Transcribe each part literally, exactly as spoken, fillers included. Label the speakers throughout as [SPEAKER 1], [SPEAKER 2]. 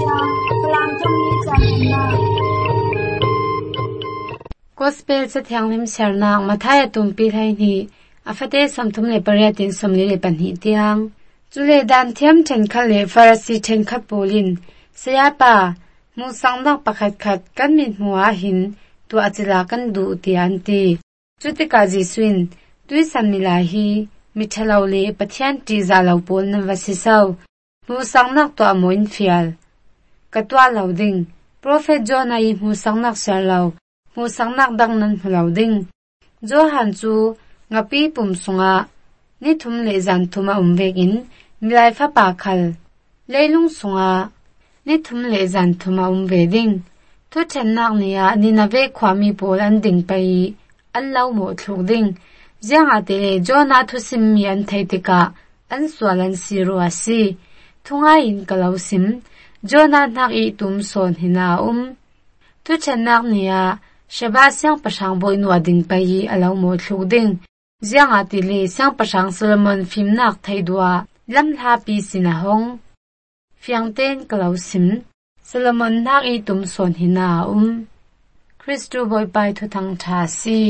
[SPEAKER 1] na kalam tami channa
[SPEAKER 2] gospel sa thiang lim serna mathaya tumpi thai ni afate samthum le pariatin somli le panhi tiang chule dan thiam chen khale farasi chen khat polin sayapa mu sangnak pakhat khat kan min huwa hin tu achila kan du tian ti chutika ji swin tui samnila hi mithalaule pathian ti zalaw pol na wasisau mu sangnak to amoin fial katwa lauding prophet Jonah i mu sangnak serlaw mu sangnak dang nan lauding jo han chu ngapi pum sunga ni thum le zan thuma umvegin milai fa pa khal leilung sunga ni thum le zan thuma umveding thu channak nia ni na ve khwami pol an ding pai an lau mo thluk ding jianga te Jonah thu sim mi an thaitika an swalan siru asi thunga in kalau sim Jonah nak i tum son hina um thu channak nia shaba syang pasang boy nu ading pai alau mo thluk ding jianga ti le syang pasang Solomon phim nak thaidua lam tha pi sinahong fiang ten kalau sim Solomon nak i tum son hina um Christu boy pai thu thang tha si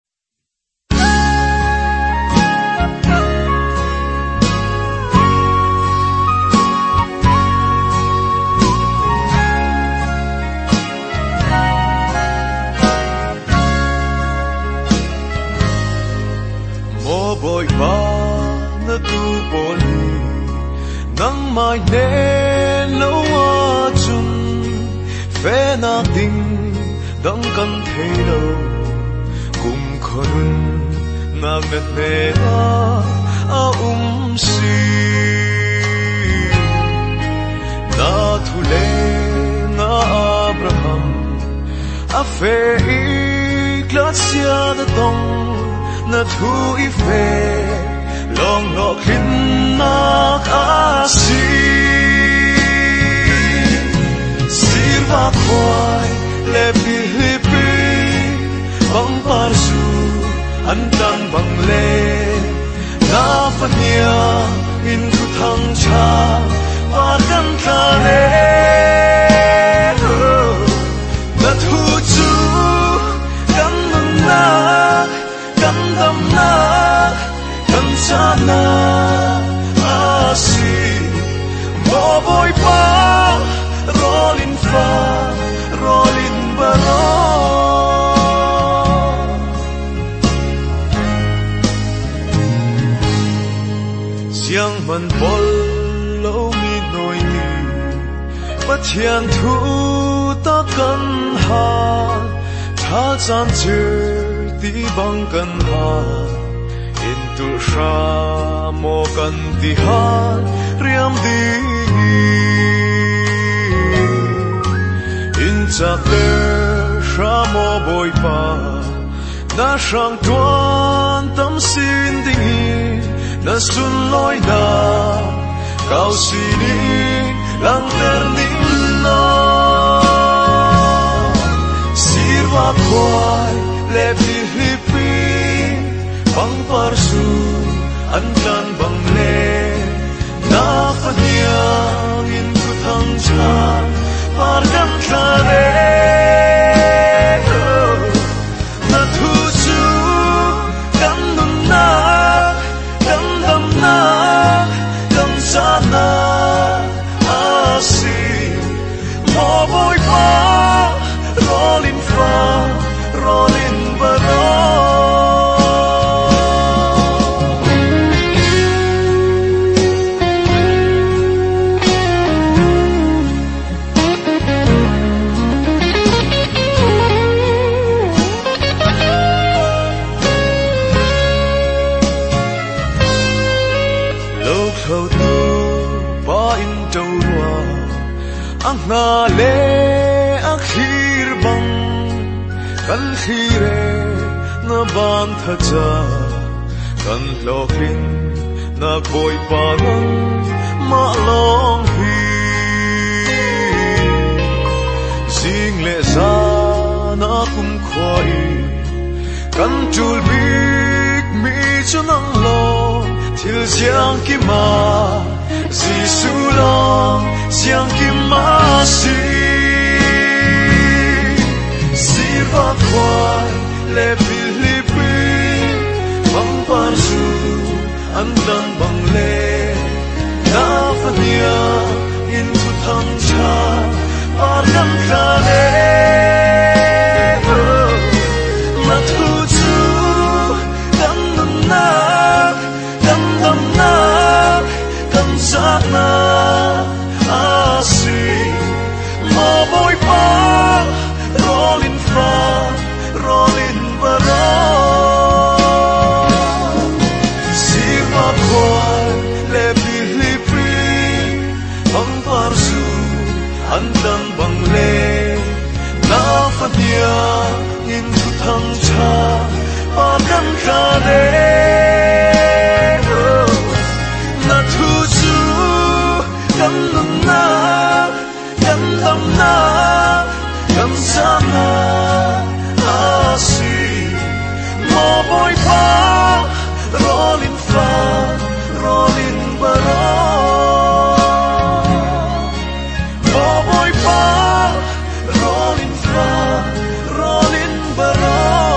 [SPEAKER 3] boy ba na tu boli nang mai ne lo wa chun fe na ding dang kan thei lo kum khorun na met ne a um si na tu le na Abraham a fe i glacia da dong na thu i fe long lo khin nak asi sirva khoi le pilipi bang parsu an tang bang le na fania in thu thang cha pa kan tha le na thu chu kan na kan dam na kan cha na asi mo boy pa rolling fa rolling baro siang man bol lo mi noi ni pathian thu ta kan ha tha chan chư ti bang kan ha in tu sha mo kan ti ha riam di in cha te sha mo boy pa na shang tuan tam sin ding na sun loi na cao si ni lang ter ning na sirva khoi le pilipi bang parsu an kan bang le na fania in tu thang cha par kan tha le na thu chu kan nun na kan dam na kan sa na asi mo boy pa rolling fa rolling baro lo khâu tu ba in trâu hoa ang na le ang khir bang kan khire na ban tha cha kan lokin na boy pa nang ma long hi sing le sa na kum khoi kan chul bik mi chu nang lo thil giang ki ma Giêsu lo siang kim ma si sirva khoai le Philippines bang parsu andan bang le na fania in tu thang cha argam khale ma tu chu dam dam na dam dam na dam sa na asi mo boy pa rolling fa rolling bara sirva khoai le Philippines bang parsu andan bang le na fania in tu thang cha argam khale na tu chu dam dam na dam dam na dam sa na asi mo boy pa rolling fa rolling bara mo boy pa rolling fa rolling bara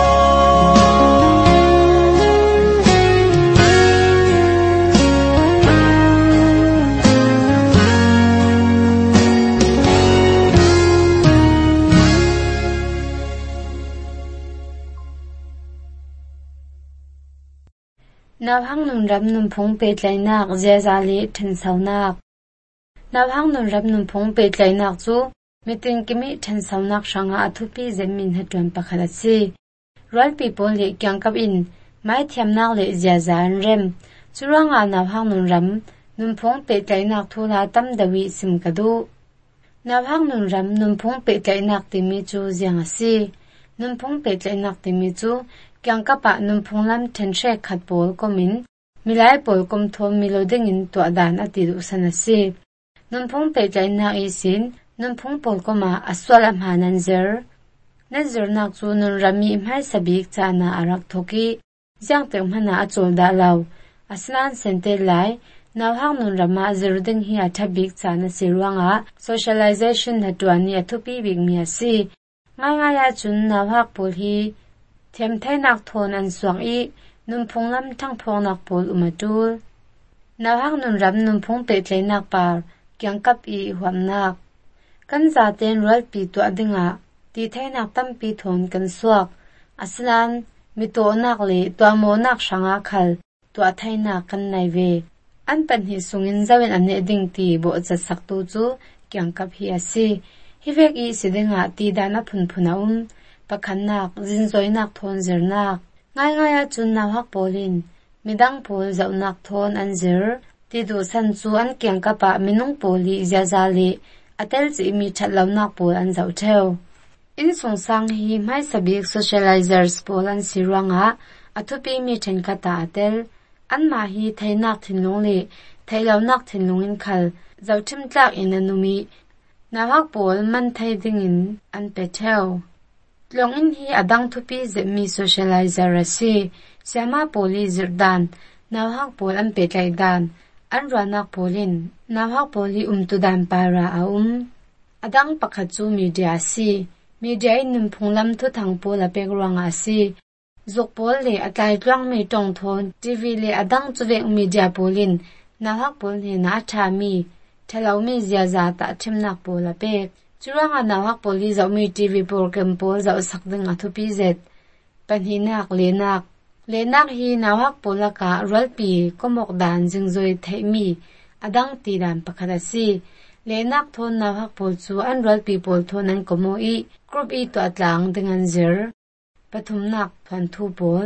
[SPEAKER 2] Nào hang nung ram nung phong pe tlai nak zia za le than sau nak Nào hang nung ram nung phong pe tlai nak chu mitin kimi than sau nak sanga athupi zemin hatwan pakhala si Royal people le kyang kap in mai thiam nak le zia za an rem churanga nào hang nung ram nung phong pe tlai nak thula tam dawi sim kadu Nào hang nung ram nung phong pe tlai nak ti mi chu ziang si nung phong pe tlai nak ti mi chu kyang kapa num phunglam thense khat pol komin milai pol kom thom milodeng in to dan ati du sanasi num phung pe tlai na isin num phung pol koma aswala manan zer nazir nak chu nun rami mai sabik chana arak thoki jang pe mhana achol da law aslan sente lai naw hang nun rama zerdeng hi athabik chana sirwanga socialization hatwani athupi big mi asi ngai ngai ya chun naw hak pol hi Thiam thay nak thon an suang i num phung lam thang phong nak pol umatul Nào hang nun ram num phung pe tlai nak par kyang kap i huam nak kan za ten rol pi to adinga ti thay nak tam pi thon kan suak aslan mi to nak le to mo nak sanga khal to thay nak kan nai ve an pan hi sungin zawen ane ding ti bo cha sak tu chu kyang kap hi asi hi vek i sidinga ti dana phun phuna um pakhan nak zinzoi nak thon zir nak ngai ngai a chun naw hak polin midang pol zau nak thon an zir ti du san chu an kyang kapa minung poli zia za le atel chi mi thatlaw nak pol an zau theu in sung sang hi mai sabik socializers pol an sirwanga athupi mi then kata atel an ma hi thainak thinlung le thailaw nak thinlung in khal zau thim tlak in anumi naw hak pol man thai ding in an pe theu Long in hi adang thupi zemi socializer asi siama poli zirdan naw hak pol an pe tlai dan an ranak polin naw hak poli umtu dan para a um adang pakhat chu media si media in num phunglam thu thang pol a pek ranga si zok pol le atlai tlang me tong thon tv le adang chuwek media polin naw hak pol ne na tha mi thalaw mi zia za ta thimnak pol a pek Churanga naw hak poli zau mi T V program pol zau sakdeng athupi zet panhinak lenak lenak hi naw hak polaka rolpi komok dan jingzoi theimi adang ti dan pakhara si lenak thon naw hak pol chu an rolpi pol thon an komo i group i to atlang dengan zir pathumnak thon thu pol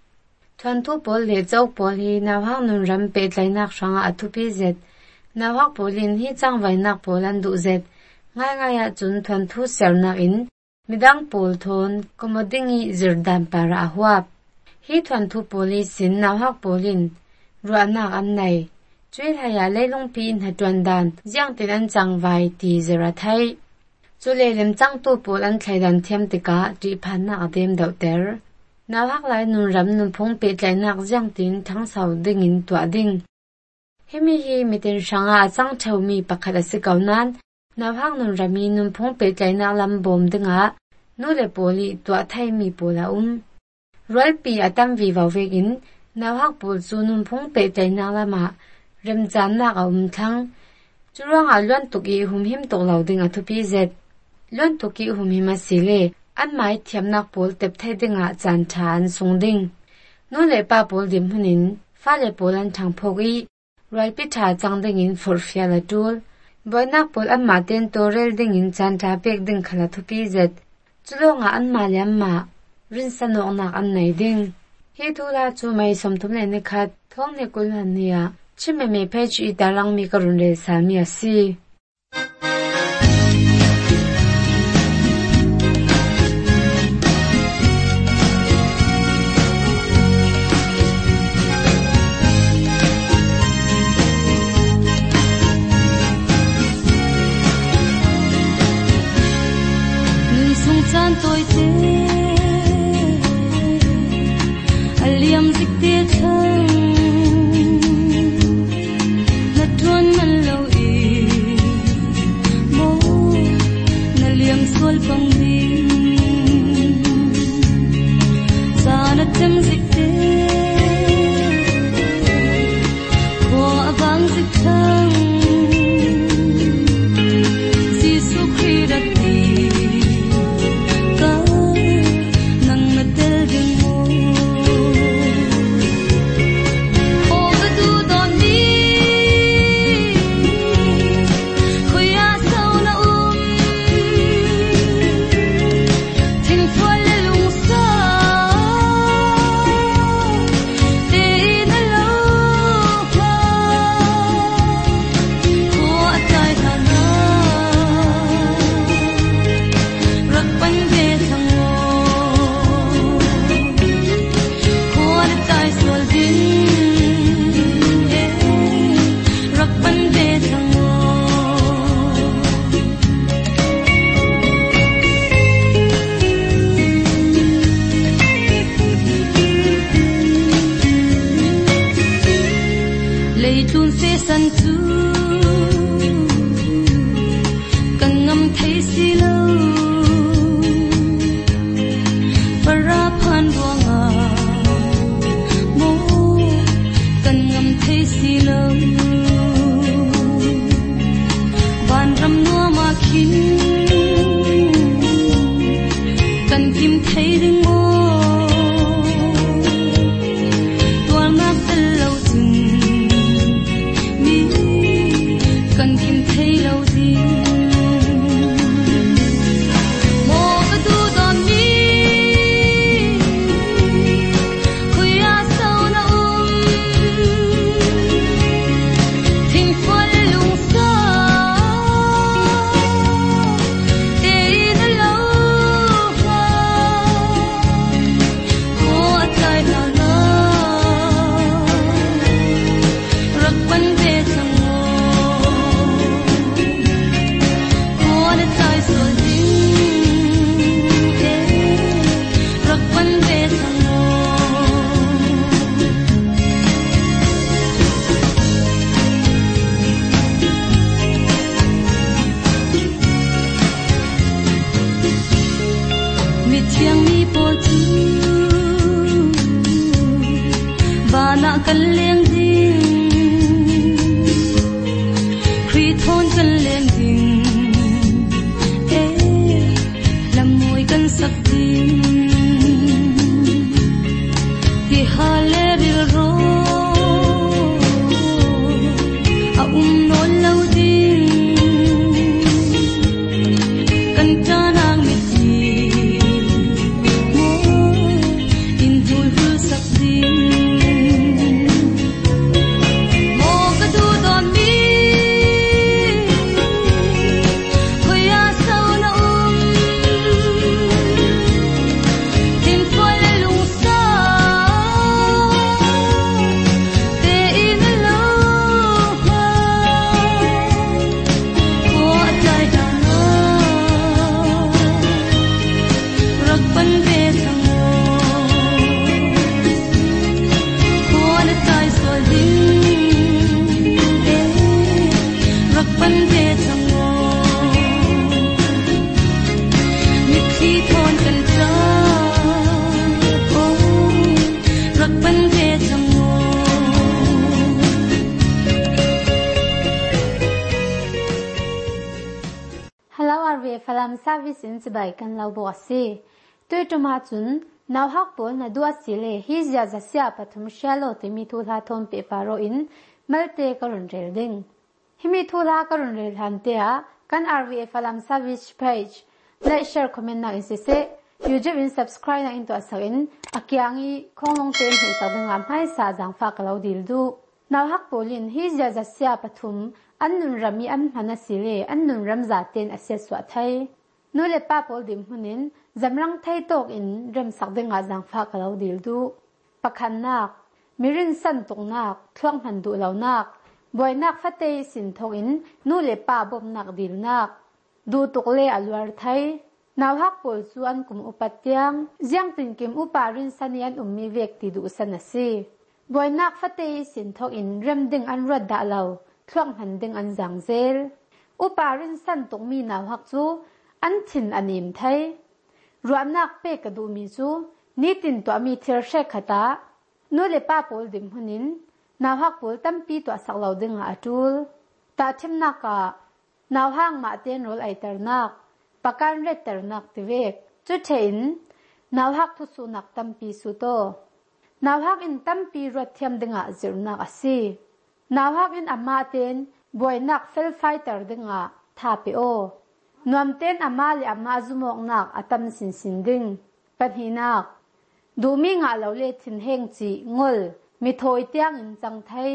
[SPEAKER 2] thon thu pol le chau pol hi naw hak nun ram pe tlainak sanga athupi zet naw hak polin hi changwainak pol an du zet ngai ngai a chun thon thu sernak in midang pol thon komodingi zirdan para ahwap hi thon thu polisin naw hak polin ruanak an nai chui haya leilung pi in hatwan dan jiang tin an changwai ti zira thai chule lem chang tu pol an thlaidan thiam tika ti phanna adem dauter naw hak lai nun ram nun phung pe tlainak jiang tin thang sau dingin to ding hemi hi mitin ranga achang theu mi pakhat ase kaunan nawhang nun rami nun phung pe tlaina lam bom dinga nu le poli twa thai mi pola um rol pi atam vi wawegin nawhak pol chu nun phung pe tlaina lama rem chan na ka um thang churawng a lon tuki hum him tok lo ding a thupi zet lon tuki hum him a sile an mai thiam nak pol tep thai dinga chan than sung ding nu le pa pol dim hunin fa le polan thang phogi rol pi tha chang ding in for fiala tul boinak pol an ma ten torel ding in chan tha pek ding khala thupi zet chulonga an ma liam ma rin sanok nak an nei ding he thula chu mai somthum le ne khat thong ne kul han nia chime me page I dalang mi karun le sami asi
[SPEAKER 1] nun sung chan toi te aliam zik te thang sol pang din sana tem zikte ko abang ziktang Jisu khirati ka nang natel ding mo o du don ni khoya sau na um leitun se san tu kan ngam thei si lo para phan wanga mo kan ngam thei si lo ban ram no ma khin kan kim thei ding mo tua na tel lo tin kan kim thei lo di mo ka du don ni khoya sau na um thing phol lung sa te na lo ha ko atai na na rak ban ve chang thiang mi po chu bana kan leng ding khui thon kan leng ding e lam moi kan sak ding ti hale ril ro a um no lo ding kan ta nang mi
[SPEAKER 2] Hello arve falam service in sibai kan lau bo ase toi tuma chun naw hak pol na dua sile hi zia za sia pathum shalo te mi thu tha thom pe paro in malte karun rel ding himi thu la karun rel han te a kan arve falam service page like share comment na in se se youtube in subscribe na in to asa in akyangi khonglong te hi sa dang am hai sa jang fa kalau dil du naw hak polin hi zia za sia pathum annun rami an hana sile annun ramza ten ase swa thai nu le pa pol dim hunin zamrang thai tok in ram sak denga jang fa kalau dil du pakhan nak mirin san tok nak thwang han du lo nak boy nak phate sin thok in nu le pa bom nak dil nak du tok le alwar thai naw hak pol chuan kum upatyang jiang tin kim uparin sanian ummi vek ti du sanasi boy nak phate sin thok in ram ding an rod da lo thwang han ding an jang zel uparin san tok mi naw hak chu an thin anim thai ruam nak pe ka du mi chu ni tin to mi thir she khata no le pa pol dim hunin naw hak pol tampi to sak lo ding a atul ta thim na ka naw hang ma ten rol ai tar nak pakan re tar nak ti vek chu thein naw hak thu su nak tampi su to naw hak in tampi ro thiam dinga zir nak asi naw hak in amma ten boy nak fel fighter dinga tha pe o nuam ten ama le ama zumok nak atam sin sin ding pathinak dumi nga lo le thin heng chi ngol mi thoi tiang in chang thai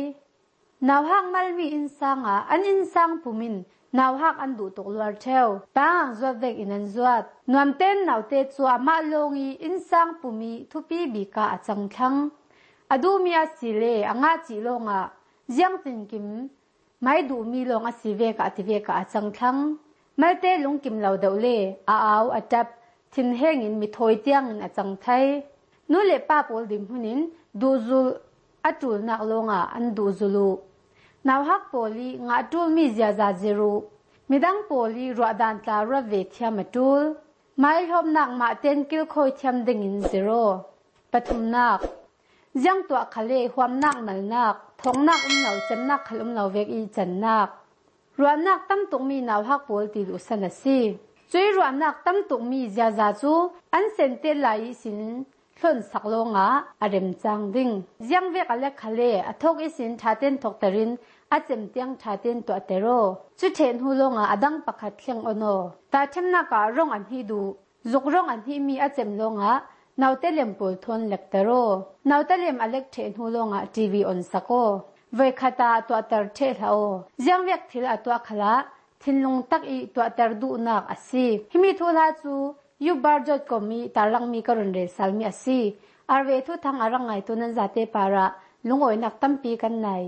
[SPEAKER 2] naw hak mal mi in sanga an in sang pumin naw hak an du tok lwar theu bang zwa vek in an zwat nuam ten naw te chu ama longi in sang pumi thupi bi ka achang thang adu mi a sile anga chi longa jiang tin kim mai du mi long a si ve ka ti ve ka achang thang malte lung kim lo do le a aw atap thin heng in mi thoi tiang in achang thai nu le pa pol dim hunin du zu atul nak longa an du zulu naw hak poli nga tul mi zia za zero midang poli ro dan tla ra ve thiam atul mai hom nak ma ten kil khoi thiam ding in zero pathum nak jiang to khale huam nak nal nak thong nak um lo chem nak khalum lo vek i chan nak ruam nak tam tuk mi naw hak pol ti lu sanasi chui ruam nak tam tuk mi zia za chu an sen te lai sin thon sak longa arem chang ding jiang vek ale khale athok isin thaten thok tarin achem tiang thaten to atero chu then hu longa adang pakhat thleng ono ta themna ka rong an hi du zuk rong an hi mi achem longa naute lem pol thon lektaro naute lem alek then hu longa tv on sako ve khata to tar the lao jiang vek thil atwa khala thinlung tak i to tar du nak asi himi thola chu yu bar jot ko mi tarang mi karun re salmi asi arve thu thang arangai to nan jate para lungoi nak tampi kan nai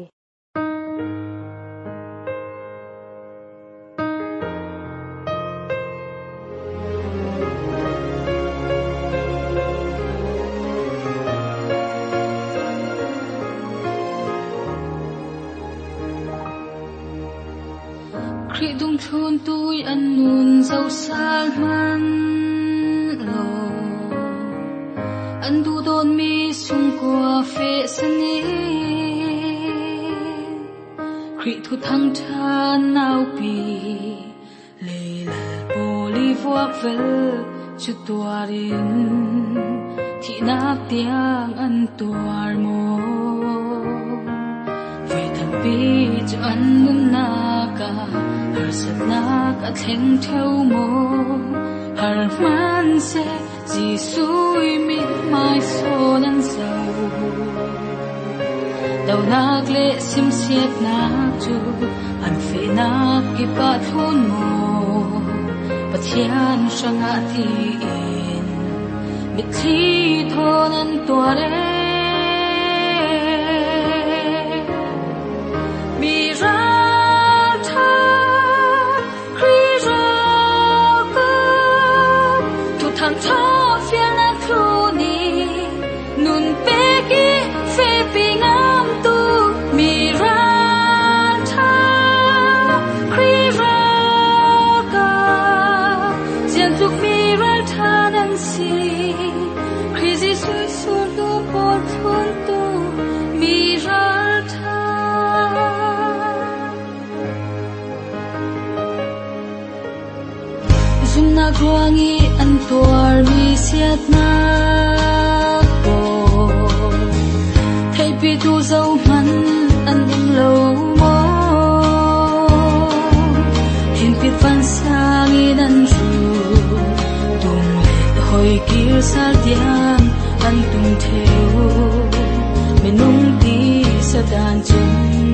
[SPEAKER 1] khi dung chun tui an nun dâu sal man lo an du don mi sung qua phê sani khi thu thăng than nao pi le le boli vuak vel chu tuarin thi nak tiang an tuar mo ve thang pi chu an nun na ka har sat nak a thleng theu mo har man se ji sui mi mai so nan so dau nak le sim siat nak chu an fe nak ki pa thun mo pathian sanga thi in mi thi thon an tuare mi ra
[SPEAKER 4] Crazy, sweet, so, so,
[SPEAKER 1] zum na kwangi an tuar mi siat na ko thei pi tu zo man an ding lo mo hin pi fan sang in an ru tung le hoi kir sal tiang an tung theo me nung ti sa dan chung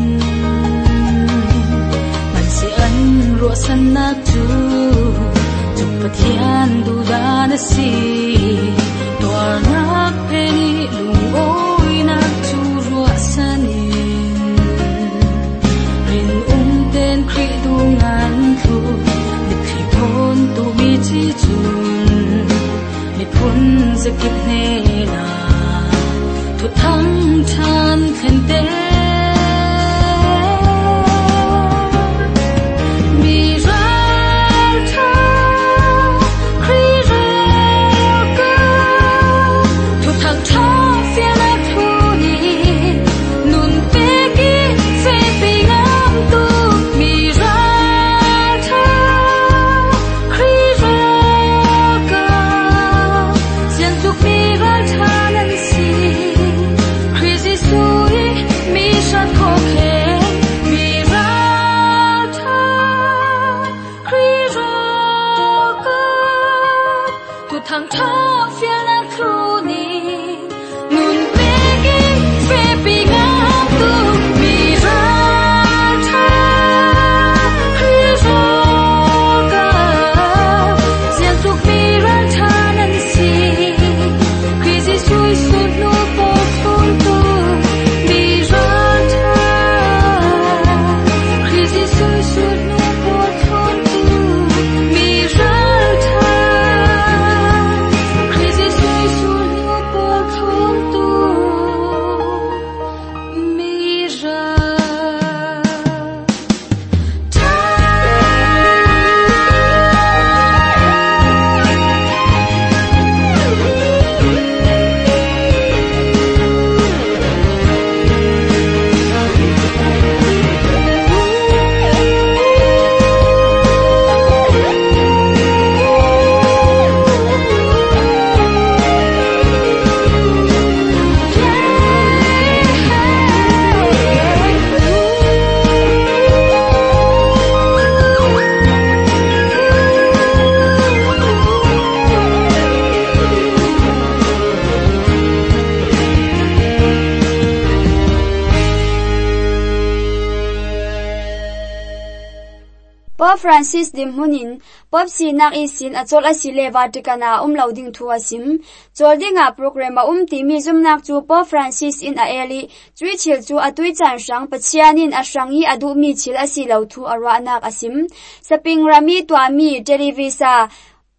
[SPEAKER 1] man si an ro san na tu chuk pathian du da na si tor nak peni lung oi nak chu ro sanin rin um ten kri du ngan thu mit khi phon tu mi chi chun mit phun zakip ne na thu thang chan khen te
[SPEAKER 4] Pope Francis Dimhunin Pope Sinak isin achol asile Vaticana umloading thu asim choldinga program um ti mi zumnak chu Pope Francis in a eli chui chil chu atui chan sang pachianin asrangi adu mi chil asilo thu arwa nak asim saping rami twami televisa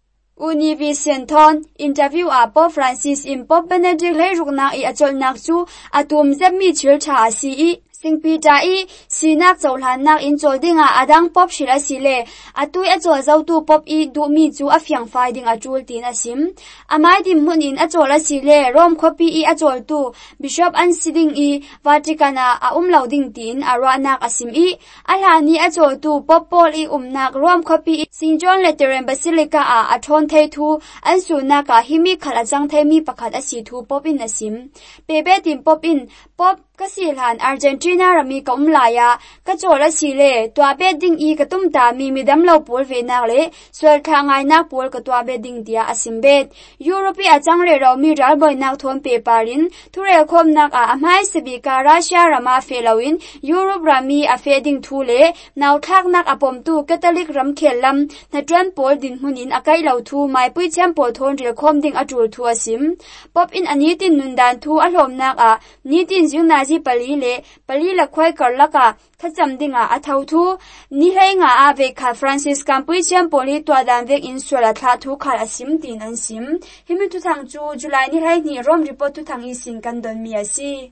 [SPEAKER 4] Univision interview a Pope Francis in Pope Benedict leiruknak i achol nak chu atum zep mi chil tha asi i Singpi ta i sinak chawlhan nak in choldinga adang pop shila sile atui achol zautu pop i du mi chu afyang fai ding achul tin asim amai dim munin achola sile rom khopi i achol tu Bishop an siding i Vaticana a umloading tin arwa nak asim i alani achol tu pop pol i umnak rom khopi i Saint John Lateran Basilica a athon thei thu an suna ka himi khala chang thei mi pakhat asi thu pop in asim pebe tim pop in pop kasilhan Argentina rami ka umlaya ka chola sile twa bedding i ka tumta mi midam lo pol ve nak le swal thangai nak pol ka twa bedding dia asimbet Europe a changre ro mi ral boy nak thon paperin thurel khom nak a amai sebi ka Russia rama felowin Europe rami a feding thule naw thak nak apom tu Catholic ram khellam na tran pol din hunin akai lo thu mai pui chem pol thon ril khom ding atul thu asim pop in anitin nundan thu alhom nak a nitin jingna ji pali le pali la khoi karlaka thacham dinga athau thu ni heinga ave kha Francis Campui chem poli twa dan vek in sola tha thu khal asim tin an sim himi tu thang chu July ni hai ni rom report tu thang i sin kan don mi asi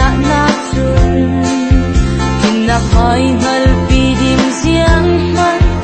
[SPEAKER 1] hỏi hal pi dim giang man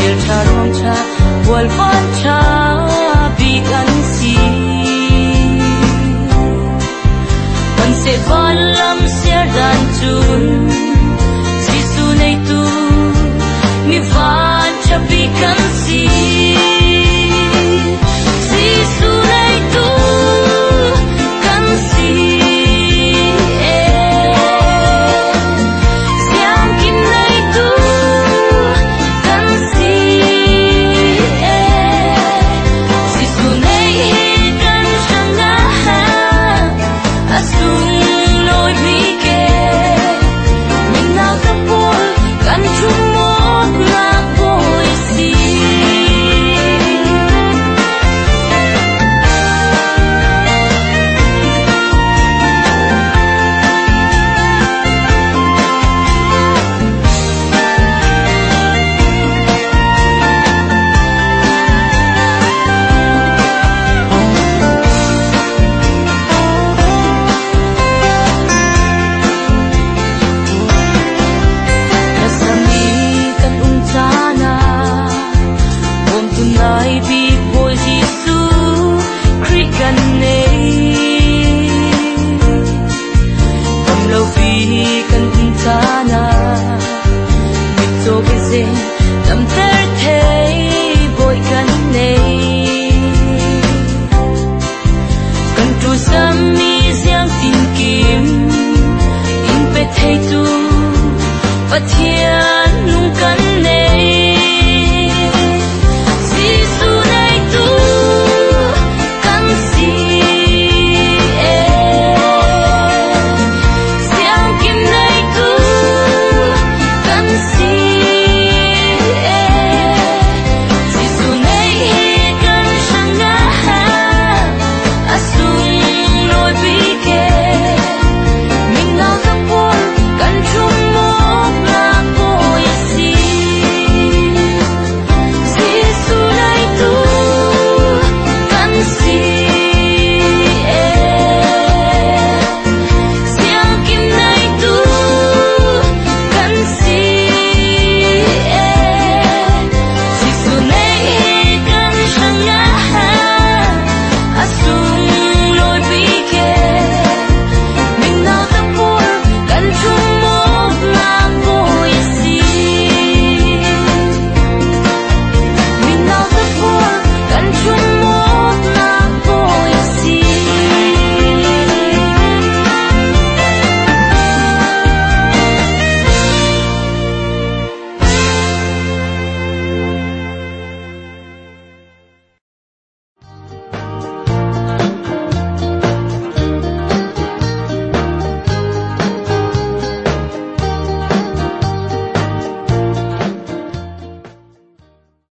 [SPEAKER 1] bel cha rom cha wal van cha bi kan si kan se van lam se dan chun